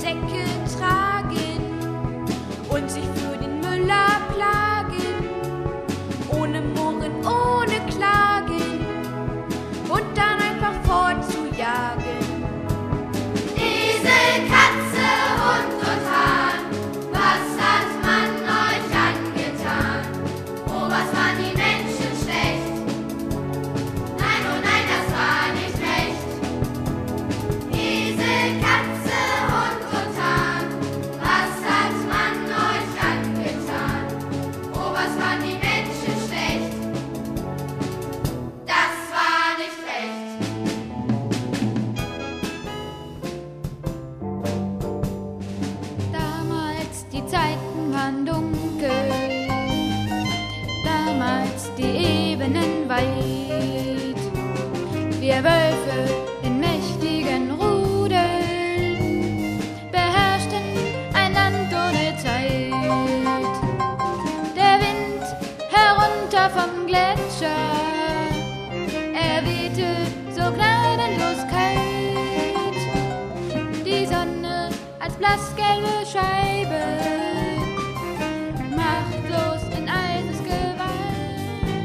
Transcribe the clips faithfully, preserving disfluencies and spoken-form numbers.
Säcke tragen und sich für den Müller plagen, ohne Murren, ohne Klagen und dann einfach fortzujagen. Esel, Katze, Hund und Hahn, was hat man euch angetan? Oh, was waren die Menschen schlecht? Nein, oh nein, das war nicht recht. Esel, Katze, Hund und Hahn, was hat man euch angetan? Oh, was waren die Menschen schlecht? Das war nicht recht. Damals die Zeiten waren dunkel, damals die Ebenen weit. Wir Wölfe in mächtigen Rudeln beherrschten ein Land ohne Zeit. Der Wind herunter vom Gletscher, er wehte so gnadenlos kalt. Die Sonne als blassgelbe Scheibe, machtlos in Eisesgewalt.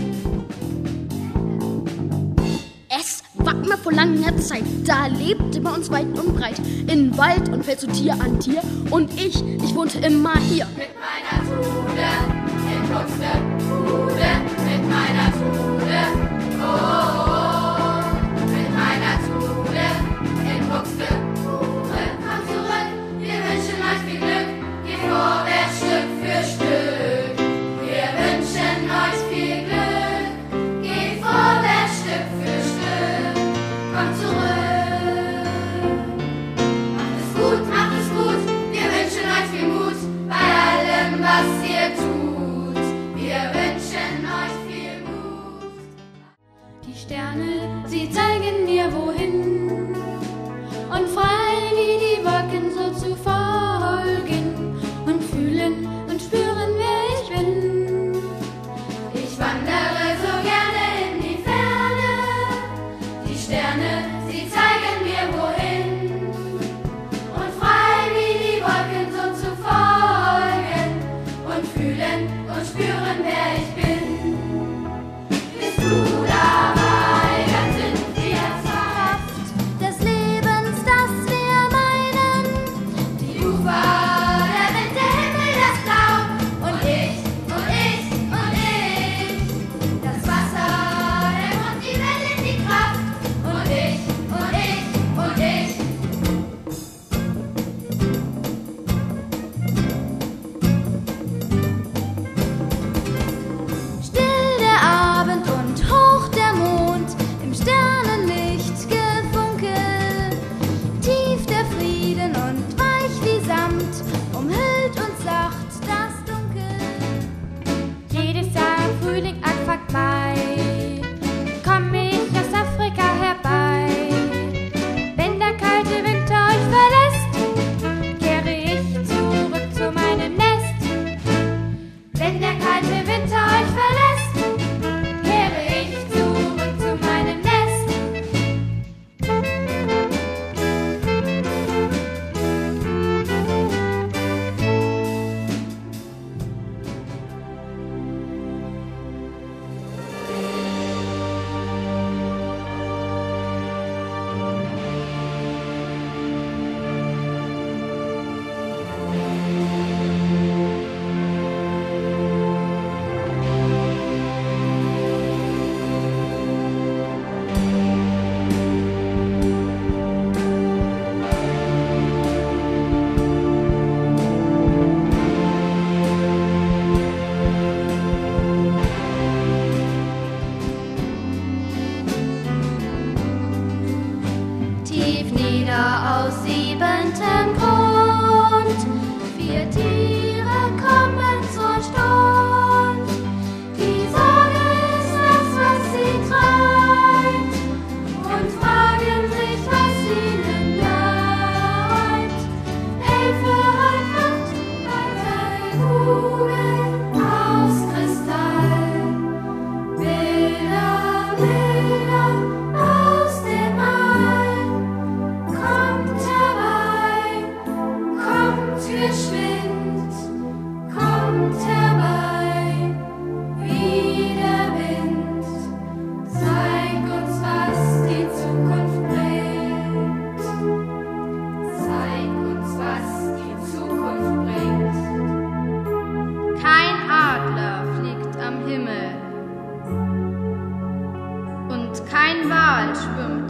Es war mal vor langer Zeit, da lebte bei uns weit und breit, in Wald und Feld zu Tier an Tier. Und ich, ich wohnte immer hier. Mit meiner Trude in Buxtehude, mit meiner Trude, oh, oh, oh, mit meiner Trude in Buxtehude. Kommt zurück, wir wünschen euch viel Glück, geht vorwärts Stück für Stück. Wir wünschen euch viel Glück, geht vorwärts Stück für Stück. Kommt zurück, macht es gut, macht es gut, wir wünschen euch viel Mut bei allem, was ihr tut. Wir wünschen euch viel Mut. Die Sterne, sie zeigen mir wohin, und frei wie die Wolken so zu folgen und fühlen und spüren, wer ich bin. Ich wandere so gerne in die Ferne. Die Sterne, sie zeigen mir wohin. Und frei wie die Wolken so zu folgen und fühlen und spüren, wer ich bin. Bist du dabei, dann sind wir Kraft des Lebens, das wir meinen. Die Ufer, der Wind, der Himmel, das Blau. Und ich, und ich, und ich. Das Wasser, der Mond, die Wellen, die Kraft. Und ich, und ich, und ich. Still der Abend und hoch der Mond, im Sternenlicht gefunkelt. Tief der Frieden und weich wie Samt, umhüllt und sacht das Dunkel. Jedes Jahr im Frühling, Anfang Mai, komm ich aus Afrika herbei. Wenn der kalte Winter euch verlässt, kehre ich zurück zu meinem Nest. Wenn der kalte Winter euch verlässt, kehre ich zurück zu meinem Nest. Tief nieder aus siebentem Grund, vier Tiere kommen zur Stund. Die Sorge ist das, was sie treibt, und fragen sich, was ihnen bleibt. Elfe halb Nacht, alte Kugel aus Kristall. Bilder, Bilder aus dem All. Kommt herbei, Himmel. Und kein Wal schwimmt